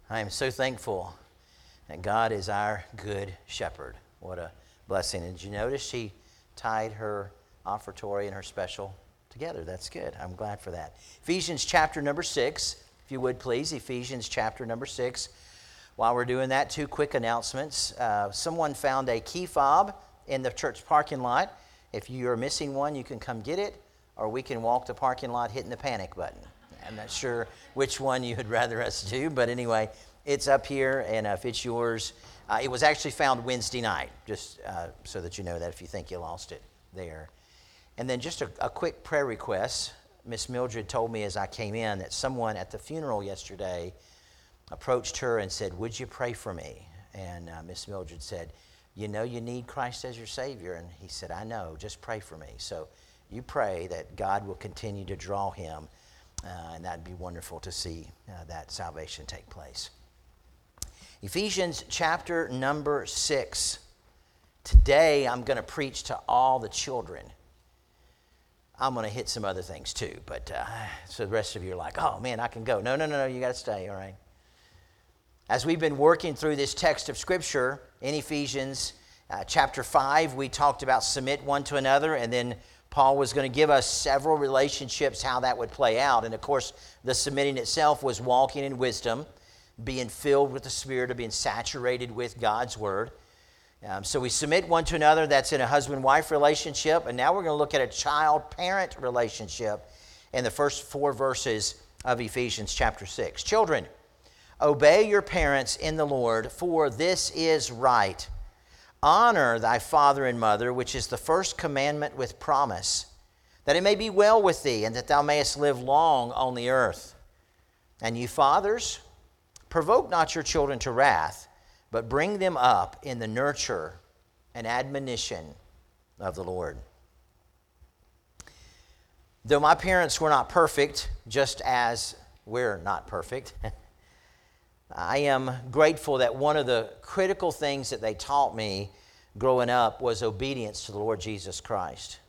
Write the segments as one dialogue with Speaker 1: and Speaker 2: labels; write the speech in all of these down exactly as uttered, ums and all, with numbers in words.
Speaker 1: I am so thankful that God is our good shepherd. What a blessing. And did you notice she tied her offertory and her special together? That's good. I'm glad for that. Ephesians chapter number six, if you would please. Ephesians chapter number six. While we're doing that, two quick announcements. Uh, someone found a key fob in the church parking lot. If you are missing one, you can come get it, or we can walk the parking lot hitting the panic button. I'm not sure which one you would rather us do, but anyway, it's up here, and if it's yours, uh, it was actually found Wednesday night, just uh, so that you know that if you think you lost it there. And then just a, a quick prayer request. Miss Mildred told me as I came in that someone at the funeral yesterday approached her and said, "Would you pray for me?" And uh, Miss Mildred said, "You know you need Christ as your Savior." And he said, "I know, just pray for me." So you pray that God will continue to draw him. Uh, and that'd be wonderful to see uh, that salvation take place. Ephesians chapter number six. Today I'm going to preach to all the children. I'm going to hit some other things too, but uh, so the rest of you are like, "Oh man, I can go." No, no, no, no, you got to stay, all right? As we've been working through this text of Scripture in Ephesians uh, chapter five, we talked about submit one to another, and then Paul was going to give us several relationships, how that would play out. And of course, the submitting itself was walking in wisdom, being filled with the Spirit, of being saturated with God's Word. Um, so we submit one to another. That's in a husband-wife relationship. And now we're going to look at a child-parent relationship in the first four verses of Ephesians chapter six. Children, obey your parents in the Lord, for this is right. Honor thy father and mother, which is the first commandment with promise, that it may be well with thee, and that thou mayest live long on the earth. And you fathers, provoke not your children to wrath, but bring them up in the nurture and admonition of the Lord. Though my parents were not perfect, just as we're not perfect, I am grateful that one of the critical things that they taught me growing up was obedience to the Lord Jesus Christ.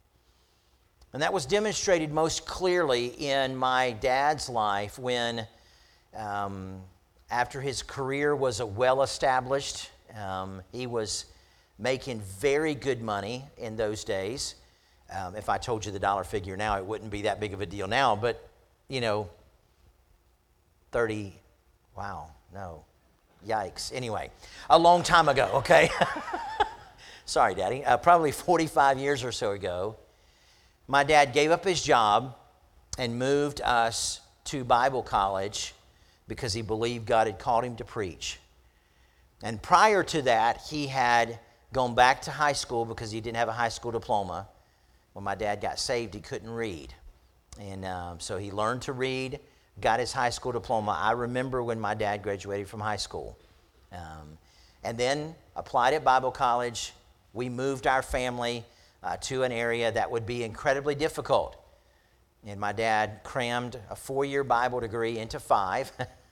Speaker 1: And that was demonstrated most clearly in my dad's life when, um, after his career was well established, um, he was making very good money in those days. Um, if I told you the dollar figure now, it wouldn't be that big of a deal now, but, you know, thirty Wow, no. Yikes. Anyway, a long time ago, okay? Sorry, Daddy. Uh, probably forty-five years or so ago, my dad gave up his job and moved us to Bible college because he believed God had called him to preach. And prior to that, he had gone back to high school because he didn't have a high school diploma. When my dad got saved, he couldn't read. And um, so he learned to read, got his high school diploma. I remember when my dad graduated from high school. Um, and then applied at Bible college. We moved our family uh, to an area that would be incredibly difficult. And my dad crammed a four-year Bible degree into five.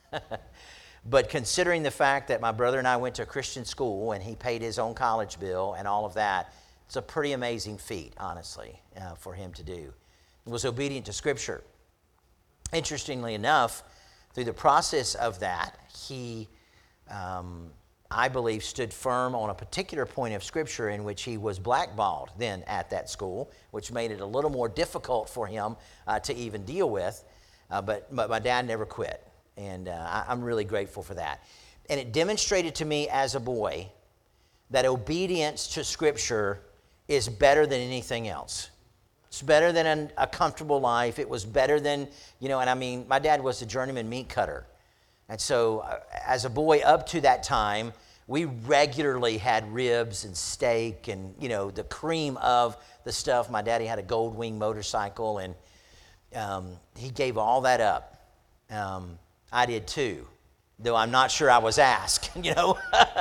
Speaker 1: But considering the fact that my brother and I went to a Christian school and he paid his own college bill and all of that, it's a pretty amazing feat, honestly, uh, for him to do. He was obedient to Scripture. Interestingly enough, through the process of that, he, um, I believe, stood firm on a particular point of Scripture in which he was blackballed then at that school, which made it a little more difficult for him uh, to even deal with. Uh, but, but my dad never quit, and uh, I, I'm really grateful for that. And it demonstrated to me as a boy that obedience to Scripture is better than anything else. It's better than an, a comfortable life. It was better than, you know, and I mean, my dad was a journeyman meat cutter. And so uh, as a boy up to that time, we regularly had ribs and steak and, you know, the cream of the stuff. My daddy had a Gold Wing motorcycle, and um, he gave all that up. Um, I did too, though I'm not sure I was asked, you know.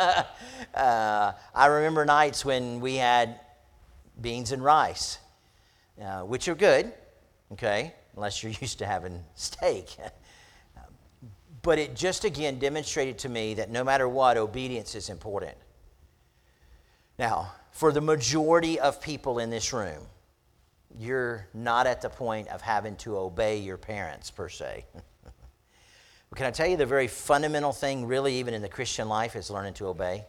Speaker 1: uh, I remember nights when we had beans and rice. Uh, which are good, okay, unless you're used to having steak. But it just, again, demonstrated to me that no matter what, obedience is important. Now, for the majority of people in this room, you're not at the point of having to obey your parents, per se. But can I tell you the very fundamental thing, really, even in the Christian life, is learning to obey?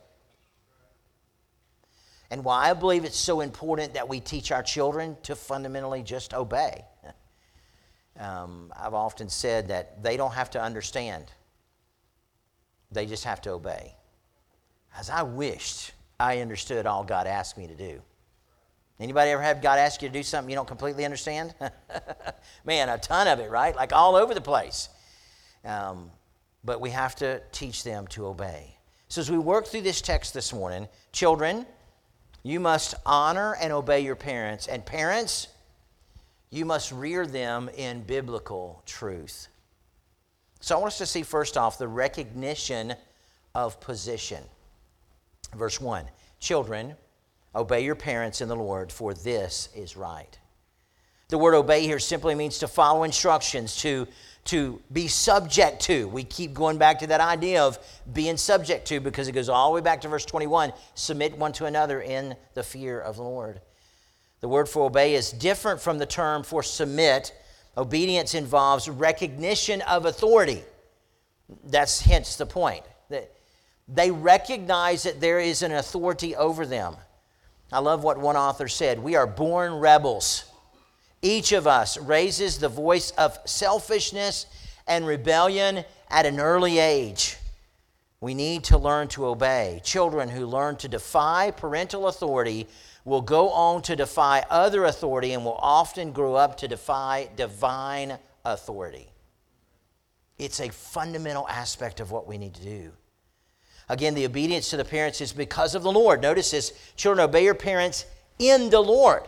Speaker 1: And why I believe it's so important that we teach our children to fundamentally just obey. Um, I've often said that they don't have to understand. They just have to obey. As I wished I understood all God asked me to do. Anybody ever had God ask you to do something you don't completely understand? Man, a ton of it, right? Like all over the place. Um, but we have to teach them to obey. So as we work through this text this morning, children, you must honor and obey your parents. And parents, you must rear them in biblical truth. So I want us to see first off the recognition of position. Verse one, children, obey your parents in the Lord, for this is right. The word obey here simply means to follow instructions, to, to be subject to. We keep going back to that idea of being subject to because it goes all the way back to verse twenty-one. Submit one to another in the fear of the Lord. The word for obey is different from the term for submit. Obedience involves recognition of authority. That's hence the point. That they recognize that there is an authority over them. I love what one author said. We are born rebels. Each of us raises the voice of selfishness and rebellion at an early age. We need to learn to obey. Children who learn to defy parental authority will go on to defy other authority and will often grow up to defy divine authority. It's a fundamental aspect of what we need to do. Again, the obedience to the parents is because of the Lord. Notice this, children, obey your parents in the Lord.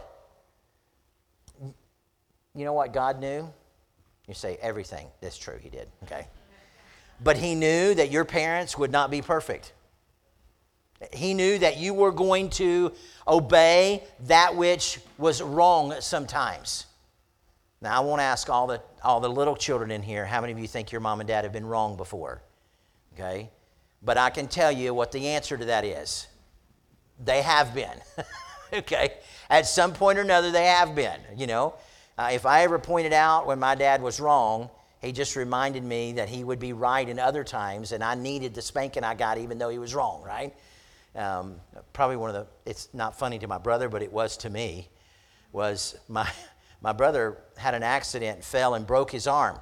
Speaker 1: You know what God knew? You say everything. That's true, he did, okay? But he knew that your parents would not be perfect. He knew that you were going to obey that which was wrong sometimes. Now, I won't ask all the, all the little children in here, how many of you think your mom and dad have been wrong before? Okay? But I can tell you what the answer to that is. They have been. Okay? At some point or another, they have been, you know. Uh, if I ever pointed out when my dad was wrong, he just reminded me that he would be right in other times, and I needed the spanking I got even though he was wrong, right? Um, probably one of the, it's not funny to my brother, but it was to me, was my, my brother had an accident, fell and broke his arm.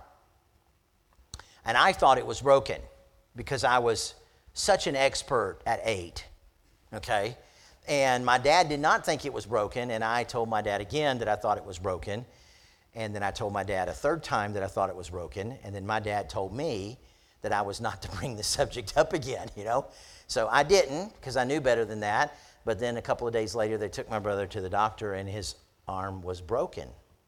Speaker 1: And I thought it was broken because I was such an expert at eight, okay? And my dad did not think it was broken, and I told my dad again that I thought it was broken. And then I told my dad a third time that I thought it was broken. And then my dad told me that I was not to bring the subject up again, you know. So I didn't because I knew better than that. But then a couple of days later, they took my brother to the doctor and his arm was broken.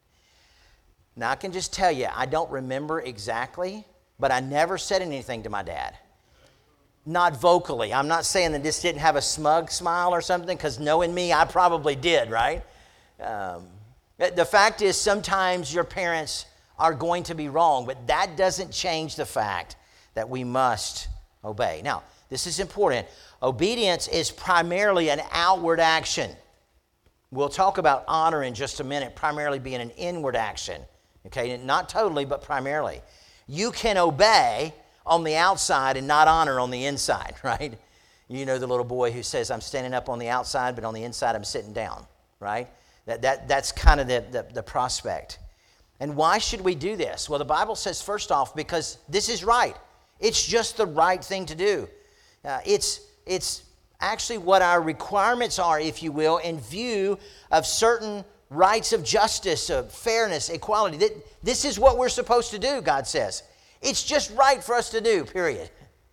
Speaker 1: Now, I can just tell you, I don't remember exactly, but I never said anything to my dad. Not vocally. I'm not saying that this didn't have a smug smile or something, because knowing me, I probably did, right? Um, the fact is, sometimes your parents are going to be wrong, but that doesn't change the fact that we must obey. Now, this is important. Obedience is primarily an outward action. We'll talk about honor in just a minute, primarily being an inward action. Okay, not totally, but primarily. You can obey on the outside and not honor on the inside, right? You know the little boy who says, I'm standing up on the outside, but on the inside I'm sitting down, right? That, that, that's kind of the, the, the prospect. And why should we do this? Well, the Bible says, first off, because this is right. It's just the right thing to do. Uh, it's, it's actually what our requirements are, if you will, in view of certain rights of justice, of fairness, equality. This is what we're supposed to do, God says. It's just right for us to do, period.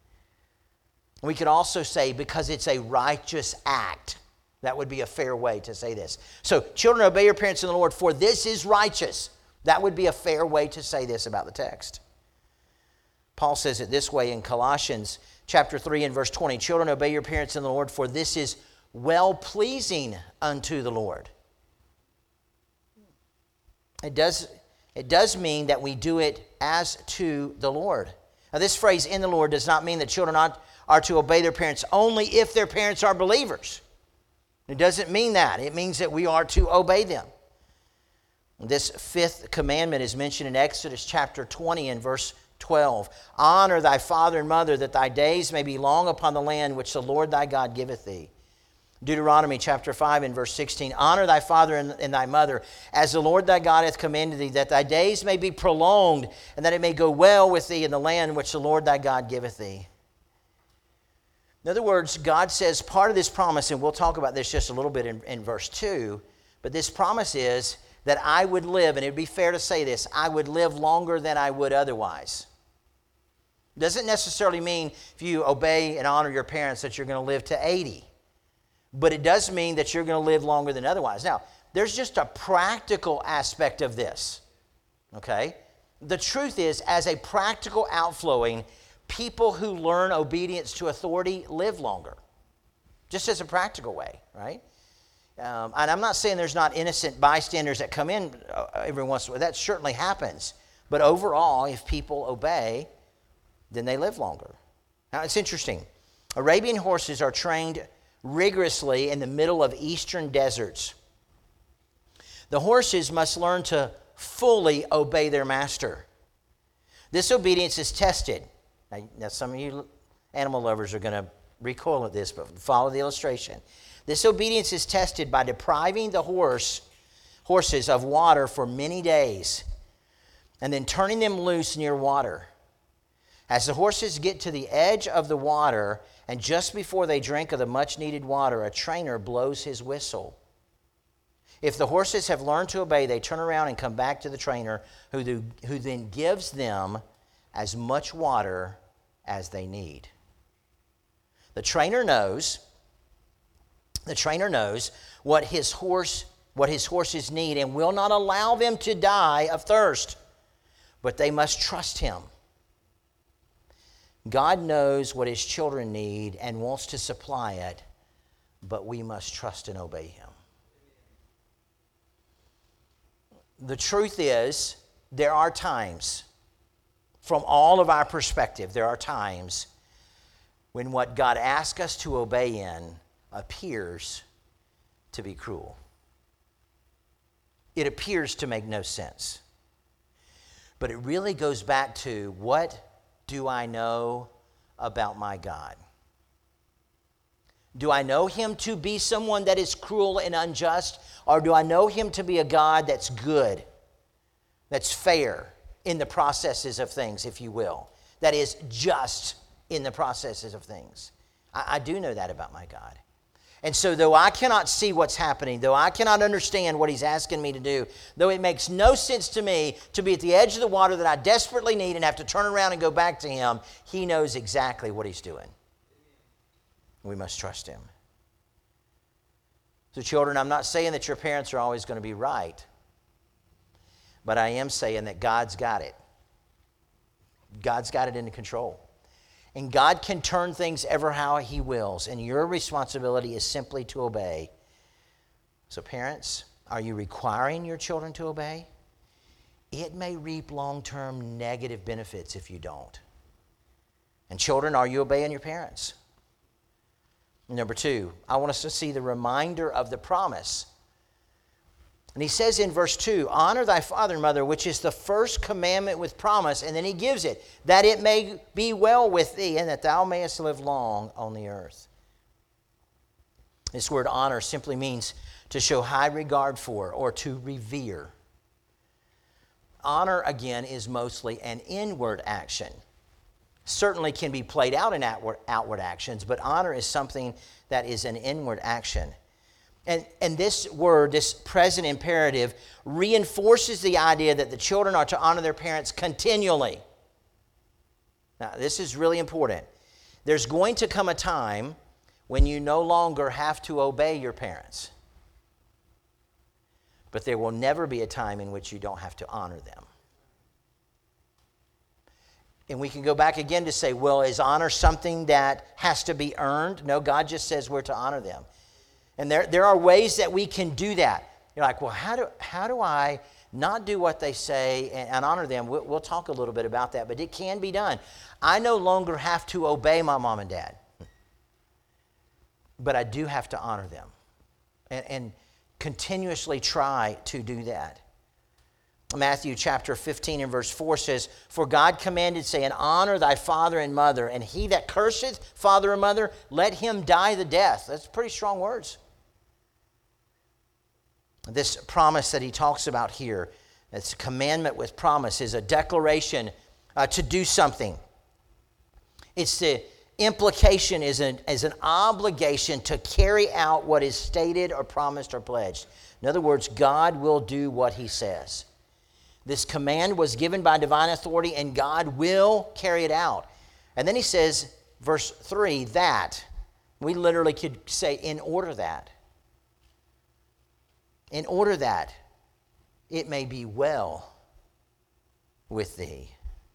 Speaker 1: We could also say because it's a righteous act. That would be a fair way to say this. So, children, obey your parents in the Lord, for this is righteous. That would be a fair way to say this about the text. Paul says it this way in Colossians chapter three and verse twenty. Children, obey your parents in the Lord, for this is well-pleasing unto the Lord. It does, it does mean that we do it as to the Lord. Now, this phrase, in the Lord, does not mean that children are, are to obey their parents only if their parents are believers. It doesn't mean that. It means that we are to obey them. This fifth commandment is mentioned in Exodus chapter twenty and verse twelve, honor thy father and mother, that thy days may be long upon the land which the Lord thy God giveth thee. Deuteronomy chapter five and verse sixteen, honor thy father and, and thy mother, as the Lord thy God hath commanded thee, that thy days may be prolonged, and that it may go well with thee in the land which the Lord thy God giveth thee. In other words, God says part of this promise, and we'll talk about this just a little bit in, in verse two, but this promise is that I would live, and it would be fair to say this, I would live longer than I would otherwise. Doesn't necessarily mean if you obey and honor your parents that you're going to live to eighty. But it does mean that you're going to live longer than otherwise. Now, there's just a practical aspect of this, okay? The truth is, as a practical outflowing, people who learn obedience to authority live longer, just as a practical way, right? Um, and I'm not saying there's not innocent bystanders that come in every once in a while. That certainly happens. But overall, if people obey, then they live longer. Now, it's interesting. Arabian horses are trained rigorously in the middle of eastern deserts. The horses must learn to fully obey their master. This obedience is tested. Now, now some of you animal lovers are going to recoil at this, but follow the illustration. This obedience is tested by depriving the horse, horses of water for many days and then turning them loose near water. As the horses get to the edge of the water, and just before they drink of the much-needed water, a trainer blows his whistle. If the horses have learned to obey, they turn around and come back to the trainer, who, do, who then gives them as much water as they need. The trainer knows, the trainer knows what his horse, what his horses need, and will not allow them to die of thirst, but they must trust him. God knows what his children need and wants to supply it, but we must trust and obey him. The truth is, there are times, from all of our perspective, there are times when what God asks us to obey in appears to be cruel. It appears to make no sense. But it really goes back to, what do I know about my God? Do I know him to be someone that is cruel and unjust, or do I know him to be a God that's good, that's fair in the processes of things, if you will, that is just in the processes of things? I, I do know that about my God. And so though I cannot see what's happening, though I cannot understand what he's asking me to do, though it makes no sense to me to be at the edge of the water that I desperately need and have to turn around and go back to him, he knows exactly what he's doing. We must trust him. So children, I'm not saying that your parents are always going to be right, but I am saying that God's got it. God's got it under control. And God can turn things ever how he wills, and your responsibility is simply to obey. So parents, are you requiring your children to obey? It may reap long-term negative benefits if you don't. And children, are you obeying your parents? Number two, I want us to see the reminder of the promise. And he says in verse two, honor thy father and mother, which is the first commandment with promise. And then he gives it, that it may be well with thee, and that thou mayest live long on the earth. This word honor simply means to show high regard for, or to revere. Honor, again, is mostly an inward action. Certainly can be played out in outward, outward actions, but honor is something that is an inward action. And, and this word, this present imperative, reinforces the idea that the children are to honor their parents continually. Now, this is really important. There's going to come a time when you no longer have to obey your parents. But there will never be a time in which you don't have to honor them. And we can go back again to say, well, is honor something that has to be earned? No, God just says we're to honor them. And there, there are ways that we can do that. You're like, well, how do, how do I not do what they say and, and honor them? We'll, we'll talk a little bit about that, but it can be done. I no longer have to obey my mom and dad, but I do have to honor them and, and continuously try to do that. Matthew chapter fifteen and verse four says, "For God commanded, saying, Honor thy father and mother, and he that curseth father or mother, let him die the death." That's pretty strong words. This promise that he talks about here, it's a commandment with promise, is a declaration uh, to do something. It's the implication is an, is an obligation to carry out what is stated or promised or pledged. In other words, God will do what he says. This command was given by divine authority, and God will carry it out. And then he says, verse three, that. We literally could say, in order that. In order that it may be well with thee.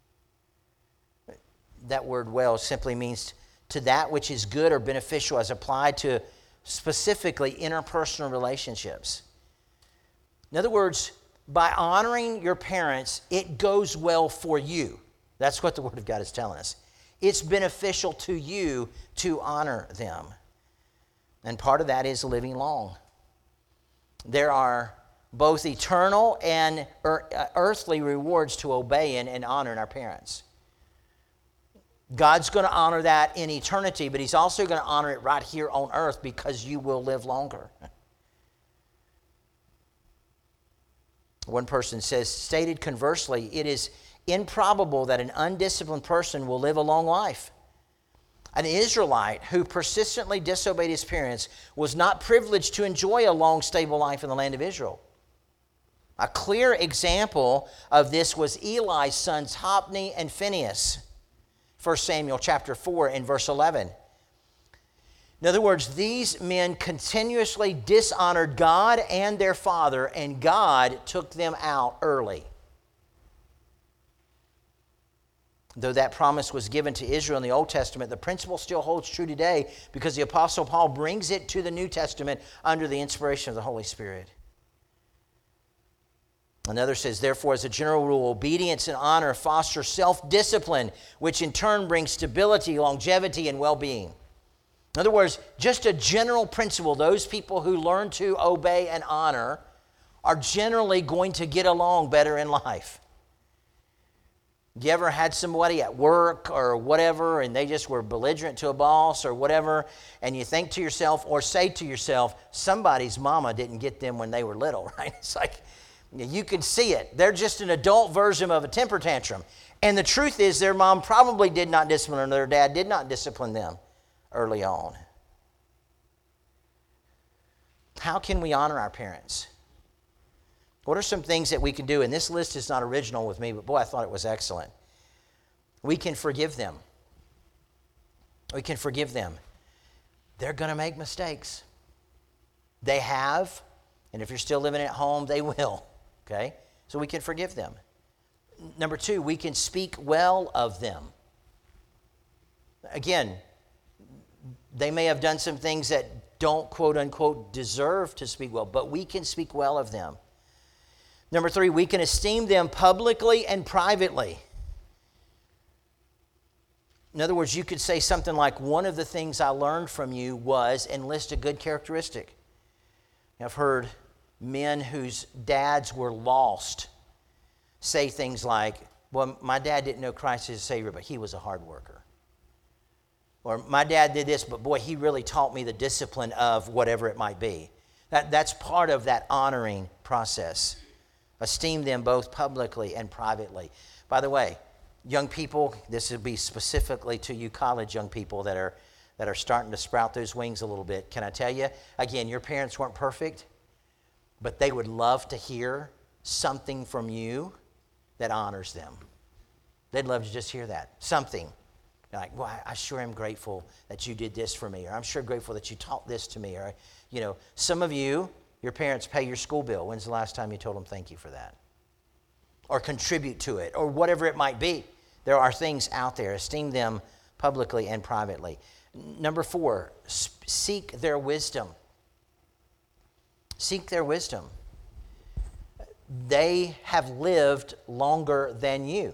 Speaker 1: That word well simply means to that which is good or beneficial as applied to specifically interpersonal relationships. In other words, by honoring your parents, it goes well for you. That's what the Word of God is telling us. It's beneficial to you to honor them. And part of that is living long. There are both eternal and earthly rewards to obeying and honoring our parents. God's going to honor that in eternity, but he's also going to honor it right here on earth because you will live longer. One person says, stated conversely, it is improbable that an undisciplined person will live a long life. An Israelite who persistently disobeyed his parents was not privileged to enjoy a long, stable life in the land of Israel. A clear example of this was Eli's sons Hophni and Phinehas. First Samuel chapter four and verse eleven. In other words, these men continuously dishonored God and their father, and God took them out early. Though that promise was given to Israel in the Old Testament, the principle still holds true today because the Apostle Paul brings it to the New Testament under the inspiration of the Holy Spirit. Another says, therefore, as a general rule, obedience and honor foster self-discipline, which in turn brings stability, longevity, and well-being. In other words, just a general principle, those people who learn to obey and honor are generally going to get along better in life. You ever had somebody at work or whatever, and they just were belligerent to a boss or whatever, and you think to yourself or say to yourself, somebody's mama didn't get them when they were little, right? It's like, you can see it. They're just an adult version of a temper tantrum. And the truth is their mom probably did not discipline them, their dad did not discipline them early on. How can we honor our parents? What are some things that we can do? And this list is not original with me, but boy, I thought it was excellent. We can forgive them. We can forgive them. They're going to make mistakes. They have, and if you're still living at home, they will. Okay? So we can forgive them. Number two, we can speak well of them. Again, they may have done some things that don't, quote unquote, deserve to speak well, but we can speak well of them. Number three, we can esteem them publicly and privately. In other words, you could say something like, one of the things I learned from you was, and list a good characteristic. I've heard men whose dads were lost say things like, well, my dad didn't know Christ as a Savior, but he was a hard worker. Or my dad did this, but boy, he really taught me the discipline of whatever it might be. That, that's part of that honoring process. Esteem them both publicly and privately. By the way, young people, this would be specifically to you college young people that are that are starting to sprout those wings a little bit. Can I tell you, again, your parents weren't perfect, but they would love to hear something from you that honors them. They'd love to just hear that, something. Like, well, I sure am grateful that you did this for me, or I'm sure grateful that you taught this to me, or, you know, some of you, your parents pay your school bill. When's the last time you told them thank you for that? Or contribute to it, or whatever it might be. There are things out there. Esteem them publicly and privately. Number four, seek their wisdom. Seek their wisdom. They have lived longer than you.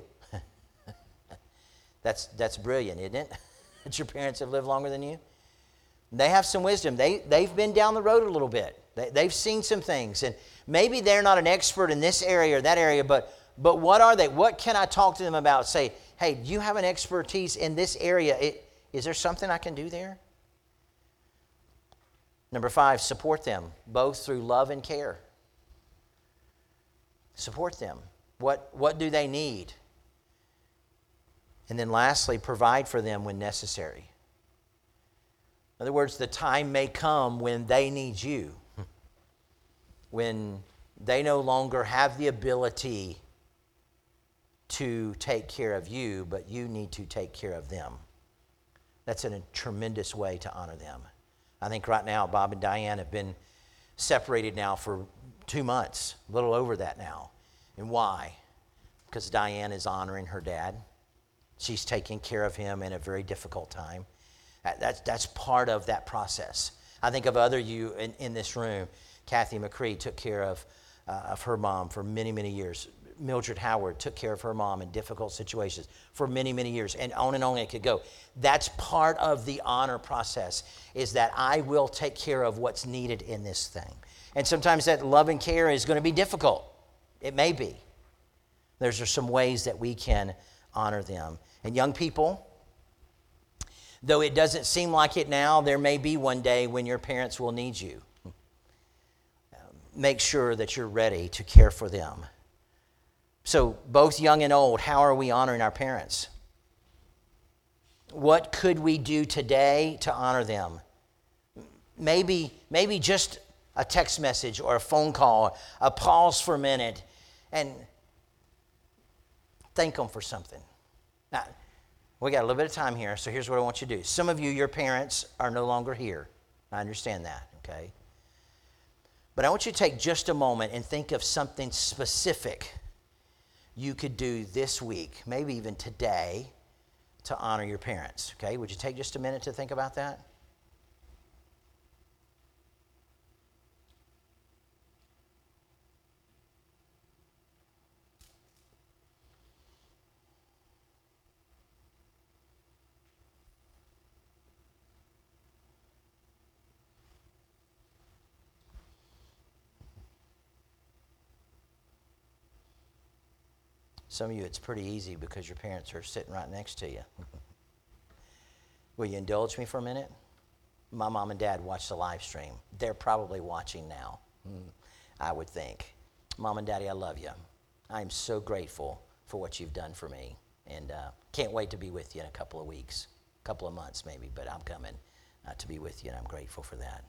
Speaker 1: That's that's brilliant, isn't it? That your parents have lived longer than you. They have some wisdom. They, they've been down the road a little bit. They, they've seen some things. And maybe they're not an expert in this area or that area, but but what are they? What can I talk to them about? Say, hey, do you have an expertise in this area? It, is there something I can do there? Number five, support them, both through love and care. Support them. What, what do they need? And then lastly, provide for them when necessary. In other words, the time may come when they need you, when they no longer have the ability to take care of you, but you need to take care of them. That's in a tremendous way to honor them. I think right now, Bob and Diane have been separated now for two months, a little over that now. And why? Because Diane is honoring her dad. She's taking care of him in a very difficult time. That's, that's part of that process. I think of other you in, in this room. Kathy McCree took care of, uh, of her mom for many, many years. Mildred Howard took care of her mom in difficult situations for many, many years, and on and on it could go. That's part of the honor process, is that I will take care of what's needed in this thing. And sometimes that love and care is going to be difficult. It may be. There's some ways that we can honor them. And young people, though it doesn't seem like it now, there may be one day when your parents will need you. Make sure that you're ready to care for them. So both young and old, how are we honoring our parents? What could we do today to honor them? Maybe, maybe just a text message or a phone call, a pause for a minute, and thank them for something. Now, we got a little bit of time here, so here's what I want you to do. Some of you, your parents are no longer here. I understand that, okay? But I want you to take just a moment and think of something specific you could do this week, maybe even today, to honor your parents, okay? Would you take just a minute to think about that? Some of you, it's pretty easy because your parents are sitting right next to you. Will you indulge me for a minute? My mom and dad watched the live stream. They're probably watching now, I would think. Mom and Daddy, I love you. I'm so grateful for what you've done for me. And uh, can't wait to be with you in a couple of weeks, a couple of months maybe, but I'm coming uh, to be with you, and I'm grateful for that.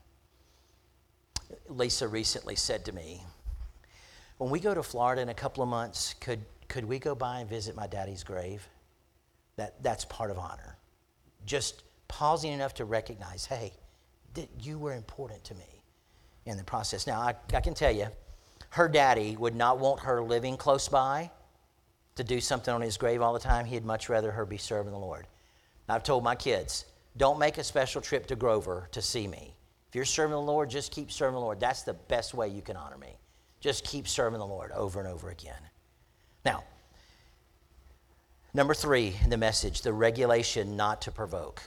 Speaker 1: Lisa recently said to me, when we go to Florida in a couple of months, could Could we go by and visit my daddy's grave? That, that's part of honor. Just pausing enough to recognize, hey, that you were important to me in the process. Now, I, I can tell you, her daddy would not want her living close by to do something on his grave all the time. He'd much rather her be serving the Lord. And I've told my kids, don't make a special trip to Grover to see me. If you're serving the Lord, just keep serving the Lord. That's the best way you can honor me. Just keep serving the Lord over and over again. Now, number three in the message, the regulation not to provoke.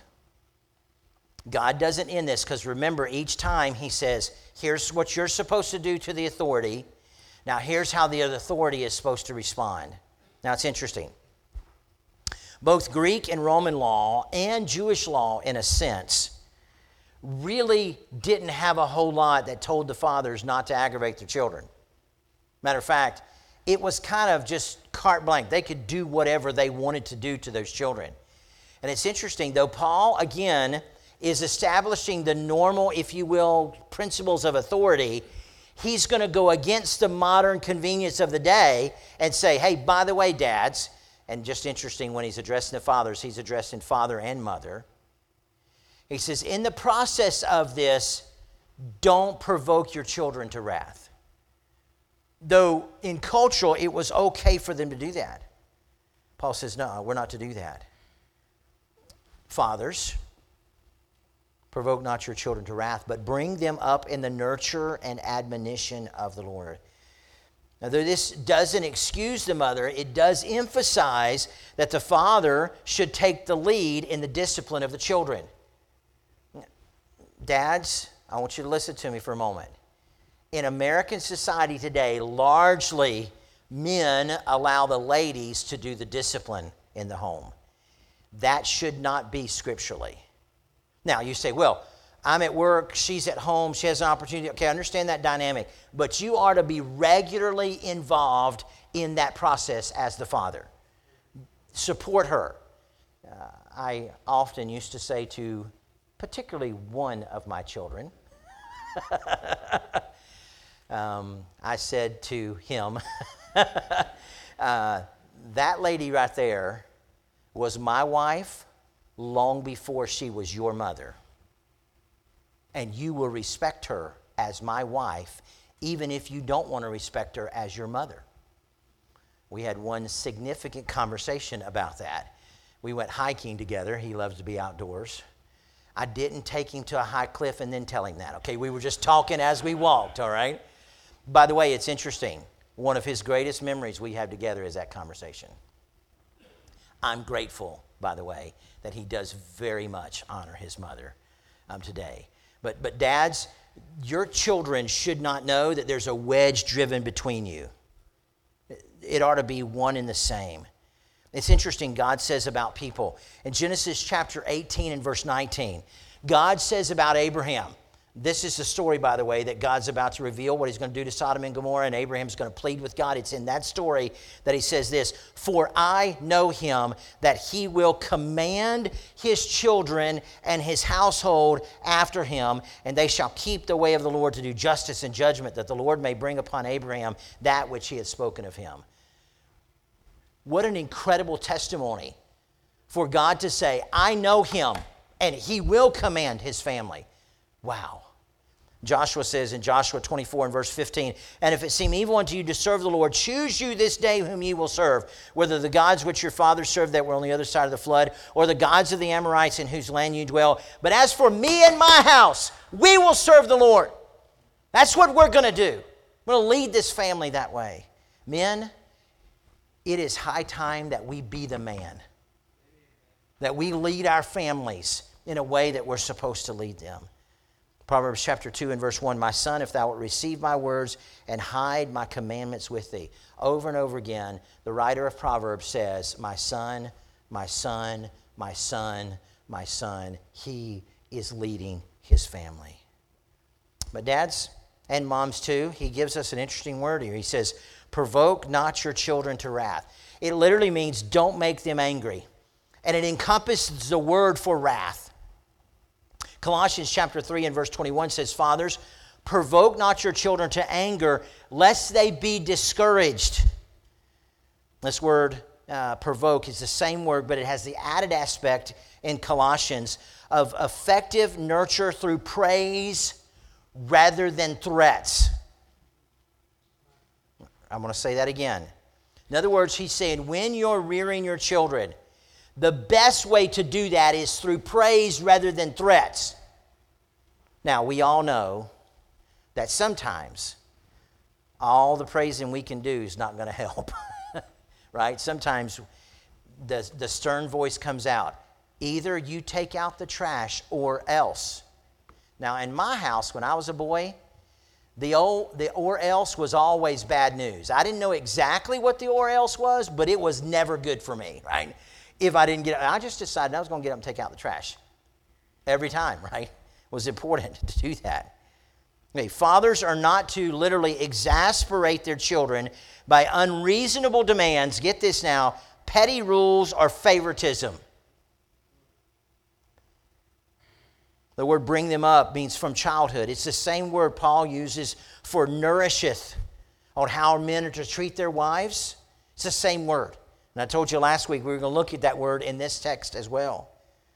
Speaker 1: God doesn't end this, because remember, each time he says, here's what you're supposed to do to the authority. Now, here's how the other authority is supposed to respond. Now, it's interesting. Both Greek and Roman law and Jewish law, in a sense, really didn't have a whole lot that told the fathers not to aggravate their children. Matter of fact, it was kind of just carte blanche. They could do whatever they wanted to do to those children. And it's interesting, though, Paul, again, is establishing the normal, if you will, principles of authority. He's going to go against the modern convenience of the day and say, hey, by the way, dads, and just interesting, when he's addressing the fathers, he's addressing father and mother. He says, in the process of this, don't provoke your children to wrath. Though in cultural, it was okay for them to do that. Paul says, no, we're not to do that. Fathers, provoke not your children to wrath, but bring them up in the nurture and admonition of the Lord. Now, though this doesn't excuse the mother, it does emphasize that the father should take the lead in the discipline of the children. Dads, I want you to listen to me for a moment. in American society today, largely men allow the ladies to do the discipline in the home. That should not be scripturally. Now, you say, well, I'm at work, she's at home, she has an opportunity. Okay, I understand that dynamic. But you are to be regularly involved in that process as the father. Support her. Uh, I often used to say to particularly one of my children, um, I said to him, uh, that lady right there was my wife long before she was your mother. And you will respect her as my wife, even if you don't want to respect her as your mother. We had one significant conversation about that. We went hiking together. He loves to be outdoors. I didn't take him to a high cliff and then tell him that. Okay, we were just talking as we walked, all right? By the way, it's interesting. One of his greatest memories we have together is that conversation. I'm grateful, by the way, that he does very much honor his mother um, today. But, but dads, your children should not know that there's a wedge driven between you. It ought to be one and the same. It's interesting, God says about people. In Genesis chapter eighteen and verse nineteen, God says about Abraham, this is the story, by the way, that God's about to reveal what he's going to do to Sodom and Gomorrah, and Abraham's going to plead with God. It's in that story that he says this, for I know him, that he will command his children and his household after him, and they shall keep the way of the Lord to do justice and judgment, that the Lord may bring upon Abraham that which he had spoken of him. What an incredible testimony for God to say, I know him, and he will command his family. Wow. Joshua says in Joshua twenty-four and verse fifteen, and if it seem evil unto you to serve the Lord, choose you this day whom ye will serve, whether the gods which your fathers served that were on the other side of the flood, or the gods of the Amorites in whose land you dwell. But as for me and my house, we will serve the Lord. That's what we're going to do. We're going to lead this family that way. Men, it is high time that we be the man, that we lead our families in a way that we're supposed to lead them. Proverbs chapter two and verse one, my son, if thou wilt receive my words and hide my commandments with thee. Over and over again, the writer of Proverbs says, my son, my son, my son, my son. He is leading his family. But dads and moms too, he gives us an interesting word here. He says, provoke not your children to wrath. It literally means don't make them angry. And it encompasses the word for wrath. Colossians chapter three and verse twenty-one says, fathers, provoke not your children to anger, lest they be discouraged. This word, uh, provoke, is the same word, but it has the added aspect in Colossians of effective nurture through praise rather than threats. I'm going to say that again. In other words, he's saying when you're rearing your children, the best way to do that is through praise rather than threats. Now, we all know that sometimes all the praising we can do is not going to help, right? Sometimes the, the stern voice comes out. Either you take out the trash or else. Now, in my house, when I was a boy, the old the or else was always bad news. I didn't know exactly what the or else was, but it was never good for me, right? If I didn't get it, I just decided I was going to get up and take out the trash. Every time, right? It was important to do that. Okay, fathers are not to literally exasperate their children by unreasonable demands. Get this now, petty rules or favoritism. The word bring them up means from childhood. It's the same word Paul uses for nourisheth, on how men are to treat their wives. It's the same word. And I told you last week we were going to look at that word in this text as well.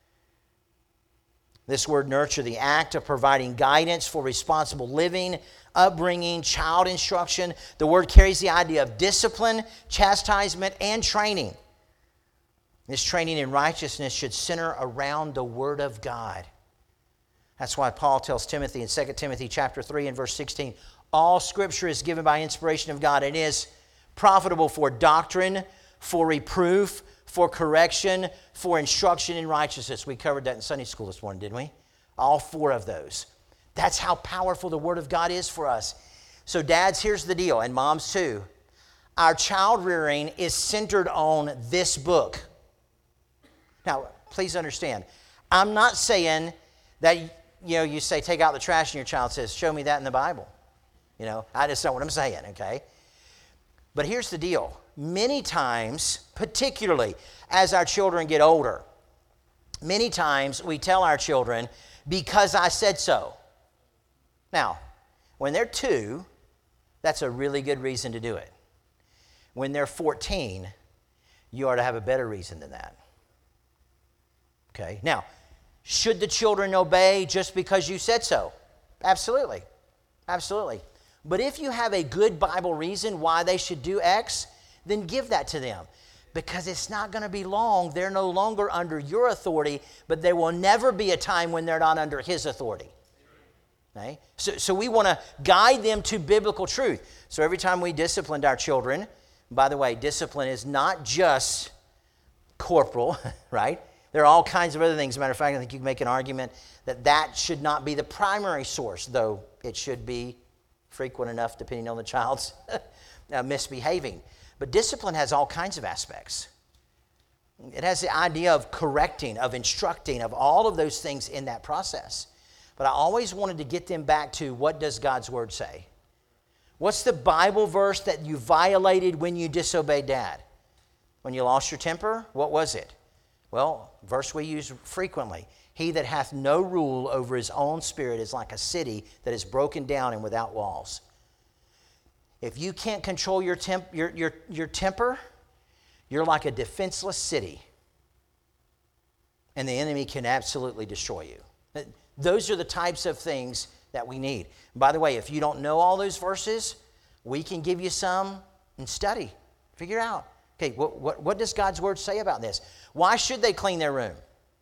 Speaker 1: This word nurture, the act of providing guidance for responsible living, upbringing, child instruction. The word carries the idea of discipline, chastisement, and training. This training in righteousness should center around the Word of God. That's why Paul tells Timothy in Second Timothy chapter three and verse sixteen, all Scripture is given by inspiration of God and is profitable for doctrine, for reproof, for correction, for instruction in righteousness. We covered that in Sunday school this morning, didn't we? All four of those. That's how powerful the Word of God is for us. So dads, here's the deal, and moms too. Our child rearing is centered on this book. Now, please understand, I'm not saying that, you know, you say, take out the trash, and your child says, show me that in the Bible. You know, I just know what I'm saying, okay? But here's the deal. Many times, particularly as our children get older, many times we tell our children, because I said so. Now, when they're two, that's a really good reason to do it. When they're fourteen, you ought to have a better reason than that. Okay? Now, should the children obey just because you said so? Absolutely. Absolutely. But if you have a good Bible reason why they should do X, then give that to them. Because it's not going to be long. They're no longer under your authority, but there will never be a time when they're not under His authority. Okay? So, so we want to guide them to biblical truth. So every time we disciplined our children, by the way, discipline is not just corporal, right? There are all kinds of other things. As a matter of fact, I think you can make an argument that that should not be the primary source, though it should be frequent enough depending on the child's uh, misbehaving. But discipline has all kinds of aspects. It has the idea of correcting, of instructing, of all of those things in that process. But I always wanted to get them back to, what does God's Word say? What's the Bible verse that you violated when you disobeyed Dad? When you lost your temper? What was it? Well, verse we use frequently. He that hath no rule over his own spirit is like a city that is broken down and without walls. If you can't control your, temp, your, your, your temper, you're like a defenseless city. And the enemy can absolutely destroy you. Those are the types of things that we need. By the way, if you don't know all those verses, we can give you some and study. Figure out. Okay, what, what, what does God's Word say about this? Why should they clean their room?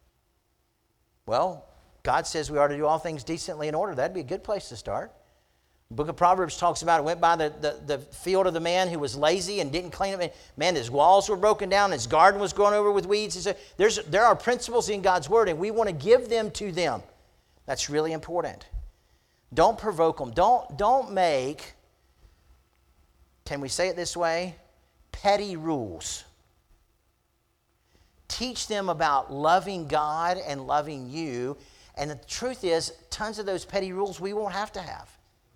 Speaker 1: Well, God says we ought to do all things decently in order. That'd be a good place to start. The book of Proverbs talks about it. Went by the, the, the field of the man who was lazy and didn't clean it. Man, his walls were broken down. His garden was grown over with weeds. So there's, there are principles in God's Word, and we want to give them to them. That's really important. Don't provoke them. Don't, don't make, can we say it this way? Petty rules. Teach them about loving God and loving you. And the truth is, tons of those petty rules we won't have to have.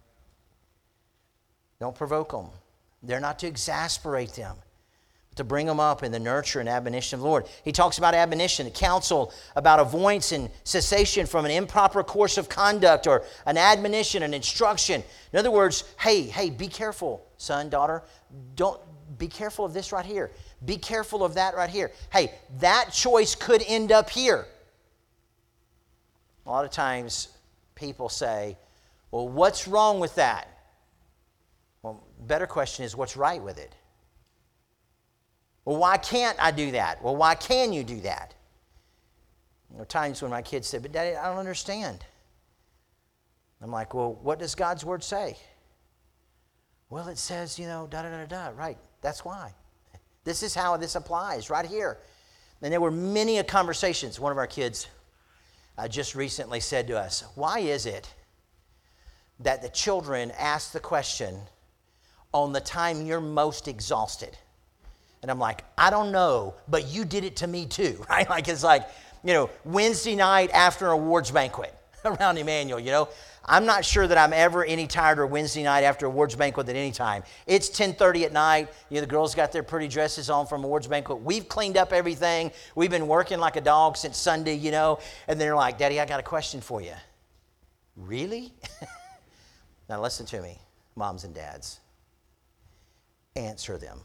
Speaker 1: Don't provoke them. They're not to exasperate them, but to bring them up in the nurture and admonition of the Lord. He talks about admonition, the counsel about avoidance and cessation from an improper course of conduct, or an admonition, an instruction. In other words, hey, hey, be careful, son, daughter. Don't be careful of this right here. Be careful of that right here. Hey, that choice could end up here. A lot of times people say, well, what's wrong with that? Well, better question is, what's right with it? Well, why can't I do that? Well, why can you do that? There are times when my kids say, but Daddy, I don't understand. I'm like, well, what does God's Word say? Well, it says, you know, da da da da. Right, that's why. This is how this applies right here. And there were many a conversations. One of our kids uh, just recently said to us, why is it that the children ask the question on the time you're most exhausted? And I'm like, I don't know, but you did it to me too, right? Like, it's like, you know, Wednesday night after an awards banquet around Emmanuel, you know. I'm not sure that I'm ever any tireder Wednesday night after awards banquet than any time. It's ten thirty at night. You know, the girls got their pretty dresses on from awards banquet. We've cleaned up everything. We've been working like a dog since Sunday, you know. And they're like, Daddy, I got a question for you. Really? Now listen to me, moms and dads. Answer them.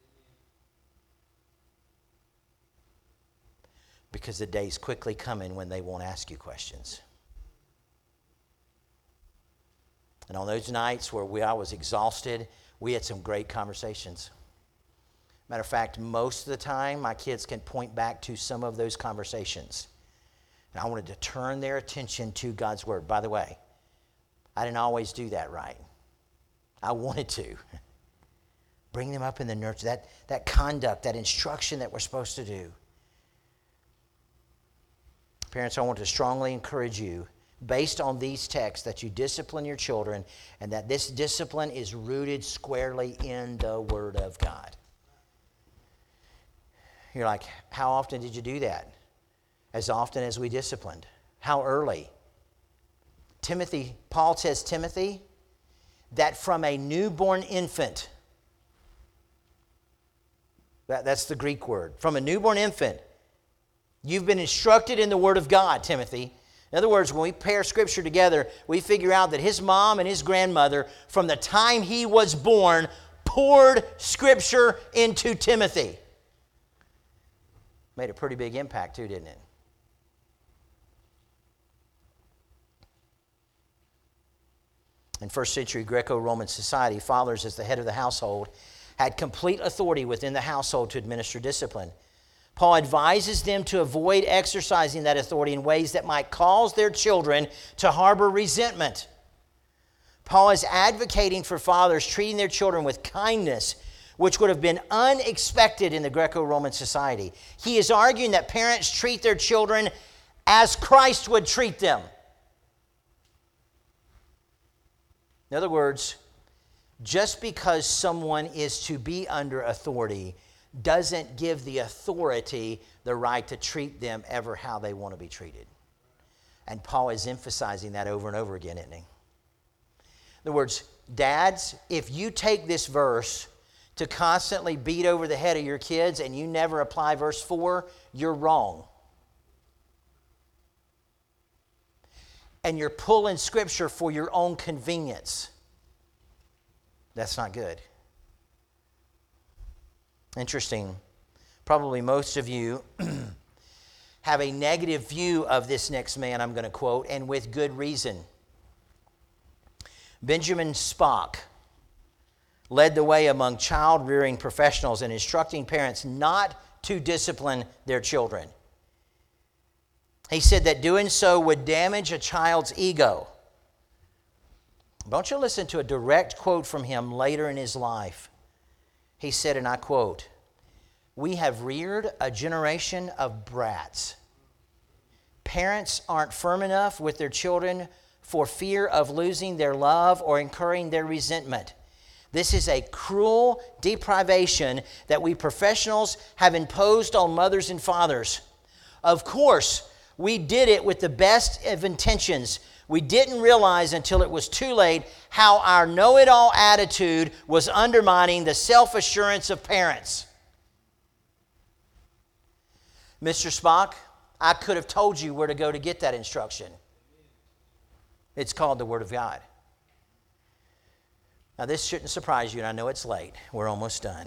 Speaker 1: Because the day's quickly coming when they won't ask you questions. And on those nights where we, I was exhausted, we had some great conversations. Matter of fact, most of the time, my kids can point back to some of those conversations. And I wanted to turn their attention to God's Word. By the way, I didn't always do that right. I wanted to. Bring them up in the nurture, that, that conduct, that instruction that we're supposed to do. Parents, I want to strongly encourage you based on these texts, that you discipline your children and that this discipline is rooted squarely in the Word of God. You're like, how often did you do that? As often as we disciplined. How early? Timothy, Paul tells Timothy that from a newborn infant, that, that's the Greek word, from a newborn infant, you've been instructed in the Word of God, Timothy. In other words, when we pair Scripture together, we figure out that his mom and his grandmother, from the time he was born, poured Scripture into Timothy. Made a pretty big impact too, didn't it? In first century Greco-Roman society, fathers, as the head of the household, had complete authority within the household to administer discipline. Paul advises them to avoid exercising that authority in ways that might cause their children to harbor resentment. Paul is advocating for fathers treating their children with kindness, which would have been unexpected in the Greco-Roman society. He is arguing that parents treat their children as Christ would treat them. In other words, just because someone is to be under authority doesn't give the authority the right to treat them ever how they want to be treated. And Paul is emphasizing that over and over again, isn't he? In other words, dads, if you take this verse to constantly beat over the head of your kids and you never apply verse four, you're wrong. And you're pulling Scripture for your own convenience. That's not good. Interesting. Probably most of you have a negative view of this next man I'm going to quote, and with good reason. Benjamin Spock led the way among child-rearing professionals in instructing parents not to discipline their children. He said that doing so would damage a child's ego. Don't you listen to a direct quote from him later in his life. He said, and I quote, "We have reared a generation of brats. Parents aren't firm enough with their children for fear of losing their love or incurring their resentment. This is a cruel deprivation that we professionals have imposed on mothers and fathers. Of course, we did it with the best of intentions. We didn't realize until it was too late how our know-it-all attitude was undermining the self-assurance of parents." Mister Spock, I could have told you where to go to get that instruction. It's called the Word of God. Now, this shouldn't surprise you, and I know it's late. We're almost done.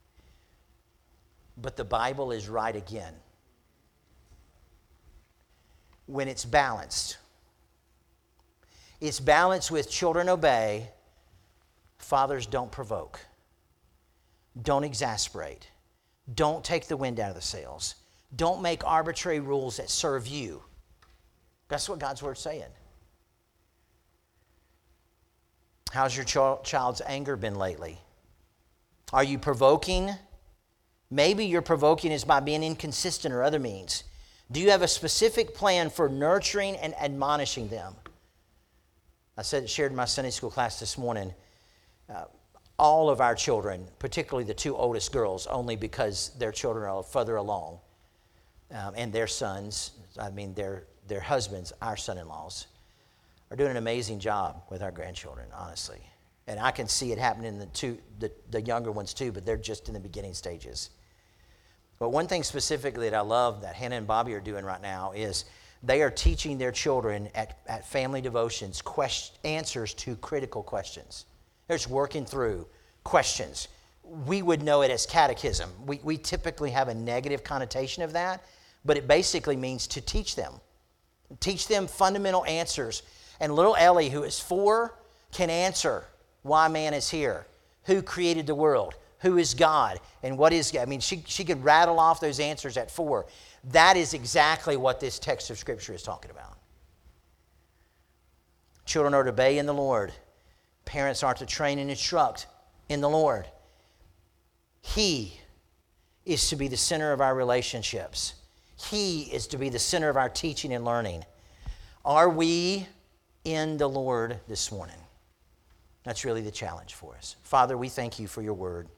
Speaker 1: But the Bible is right again. When it's balanced. It's balanced with children obey, fathers don't provoke, don't exasperate, don't take the wind out of the sails, don't make arbitrary rules that serve you. That's what God's Word's saying. How's your ch- child's anger been lately? Are you provoking? Maybe your provoking is by being inconsistent or other means. Do you have a specific plan for nurturing and admonishing them? I said, shared in my Sunday school class this morning, uh, all of our children, particularly the two oldest girls, only because their children are further along, um, and their sons, I mean their, their husbands, our son-in-laws, are doing an amazing job with our grandchildren, honestly. And I can see it happening in the, two, the, the younger ones too, but they're just in the beginning stages. But one thing specifically that I love that Hannah and Bobby are doing right now is they are teaching their children at, at family devotions quest, answers to critical questions. They're just working through questions. We would know it as catechism. We, we typically have a negative connotation of that, but it basically means to teach them. Teach them fundamental answers. And little Ellie, who is four, can answer why man is here, who created the world, who is God, and what is God. I mean, she, she could rattle off those answers at four. That is exactly what this text of Scripture is talking about. Children are to obey in the Lord. Parents are to train and instruct in the Lord. He is to be the center of our relationships. He is to be the center of our teaching and learning. Are we in the Lord this morning? That's really the challenge for us. Father, we thank you for your word.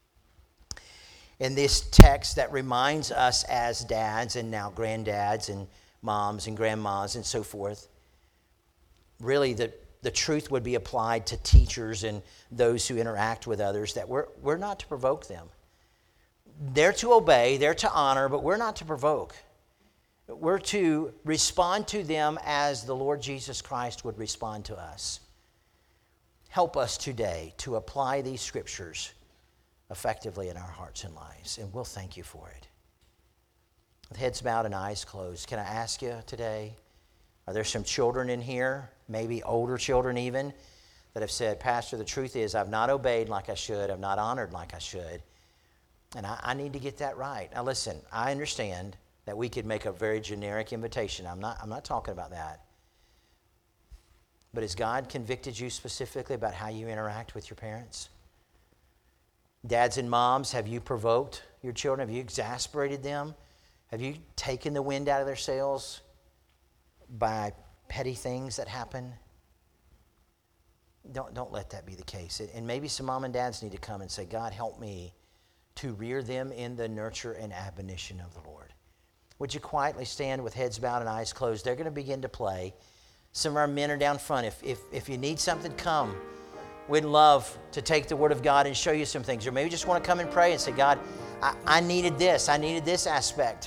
Speaker 1: In this text that reminds us as dads and now granddads and moms and grandmas and so forth, really the, the truth would be applied to teachers and those who interact with others, that we're, we're not to provoke them. They're to obey, they're to honor, but we're not to provoke. We're to respond to them as the Lord Jesus Christ would respond to us. Help us today to apply these scriptures effectively in our hearts and lives, and we'll thank you for it. With heads bowed and eyes closed, can I ask you today, are there some children in here, maybe older children even, that have said, Pastor, the truth is I've not obeyed like I should, I've not honored like I should, and I, I need to get that right. Now listen, I understand that we could make a very generic invitation. I'm not, I'm not talking about that. But has God convicted you specifically about how you interact with your parents? Dads and moms, have you provoked your children? Have you exasperated them? Have you taken the wind out of their sails by petty things that happen? Don't, don't let that be the case. And maybe some mom and dads need to come and say, God, help me to rear them in the nurture and admonition of the Lord. Would you quietly stand with heads bowed and eyes closed? They're going to begin to play. Some of our men are down front. If, if, if you need something, come. We'd love to take the Word of God and show you some things. Or maybe just want to come and pray and say, God, I, I needed this. I needed this aspect.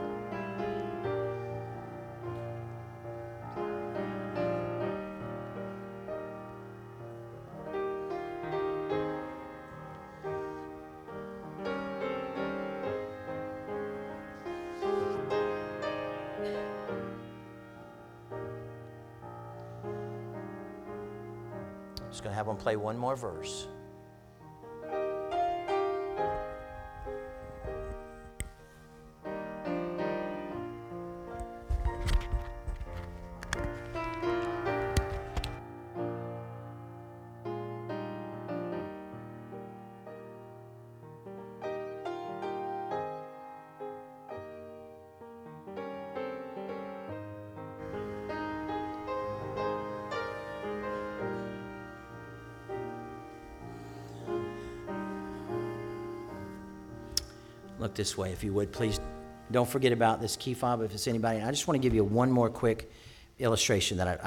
Speaker 1: Just going to have them play one more verse. Look this way, if you would, please. Don't forget about this key fob if it's anybody. I just want to give you one more quick illustration that I,